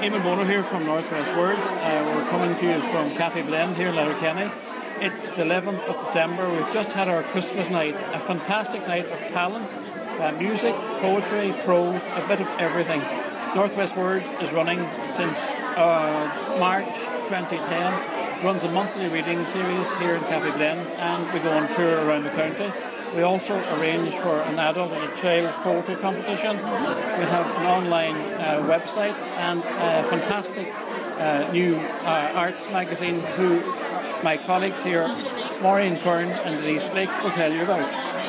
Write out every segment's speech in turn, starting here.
Eamon Bono here from Northwest Words. We're coming to you from Cafe Blend here in Letterkenny. It's the 11th of December. We've just had our Christmas night, a fantastic night of talent, music, poetry, prose, a bit of everything. Northwest Words is running since March 2010, runs a monthly reading series here in Cafe Blend, and we go on tour around the county. We also arrange for an adult and a child's poetry competition. We have an online website and a fantastic new arts magazine who my colleagues here, Maureen Kern and Denise Blake, will tell you about.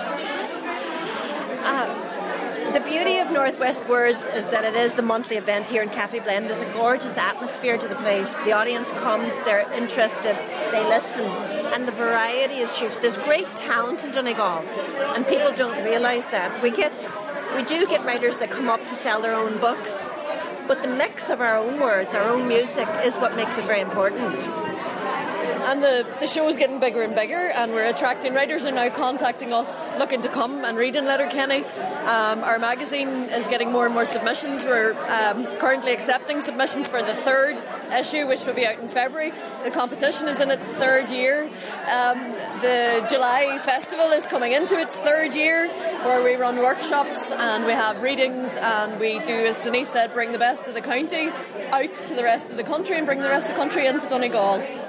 The beauty of Northwest Words is that it is the monthly event here in Cafe Blend. There's a gorgeous atmosphere to the place. The audience comes, they're interested, they listen, and the variety is huge. There's great talent in Donegal, and people don't realise that. We do get writers that come up to sell their own books, but the mix of our own words, our own music, is what makes it very important. And the show is getting bigger and bigger, and we're attracting writers are now contacting us looking to come and read in Letterkenny. Our magazine is getting more and more submissions. We're currently accepting submissions for the third issue, which will be out in February. The competition is in its third year. The July Festival is coming into its third year, where we run workshops and we have readings, and we do, as Denise said, bring the best of the county out to the rest of the country and bring the rest of the country into Donegal.